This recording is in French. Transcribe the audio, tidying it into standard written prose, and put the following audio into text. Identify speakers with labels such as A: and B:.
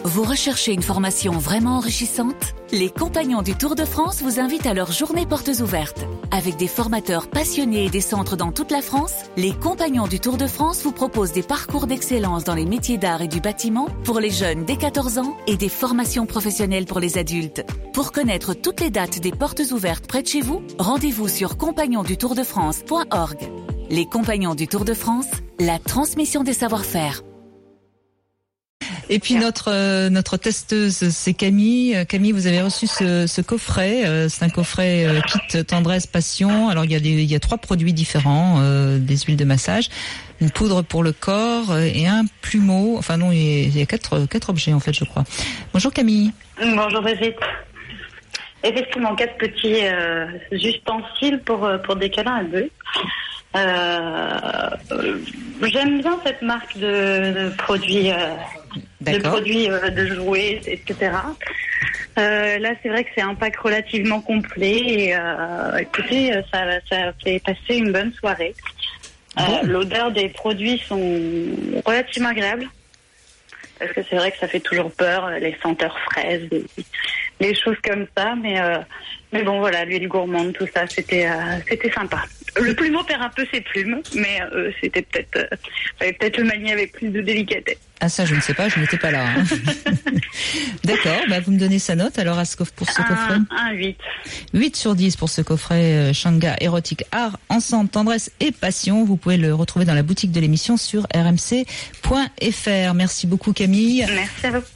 A: Vous recherchez une formation vraiment enrichissante ? Les Compagnons du Tour de France vous invitent à leur journée portes ouvertes. Avec des formateurs passionnés et des centres dans toute la France, les Compagnons du Tour de France vous proposent des parcours d'excellence dans les métiers d'art et du bâtiment pour les jeunes dès 14 ans et des formations professionnelles pour les adultes. Pour connaître toutes les dates des portes ouvertes près de chez vous, rendez-vous sur compagnonsdutourdefrance.org. Les Compagnons du Tour de France, la transmission des savoir-faire.
B: Et puis notre testeuse, c'est Camille. Camille, vous avez reçu ce coffret. C'est un coffret kit tendresse passion. Alors il y a 3 produits différents, des huiles de massage, une poudre pour le corps et un plumeau. Enfin non, il y a 4 objets en fait, je crois. Bonjour Camille.
C: Bonjour Brigitte. Effectivement, 4 petits ustensiles pour des câlins à 2. J'aime bien cette marque de produits, de jouets, etc. Là, c'est vrai que c'est un pack relativement complet et écoutez, ça fait passer une bonne soirée. L'odeur des produits sont relativement agréables parce que c'est vrai que ça fait toujours peur, les senteurs fraises, les choses comme ça, mais bon voilà, l'huile gourmande, tout ça, c'était sympa. Le plumeau perd un peu ses plumes, mais c'était fallait peut-être le manier avec plus de délicatesse.
B: Ah ça, je ne sais pas, je n'étais pas là. Hein. D'accord, vous me donnez sa note alors pour ce coffret.
C: Un 8.
B: 8 sur 10 pour ce coffret Shanga érotique art, ensemble, tendresse et passion. Vous pouvez le retrouver dans la boutique de l'émission sur rmc.fr. Merci beaucoup Camille.
C: Merci à vous.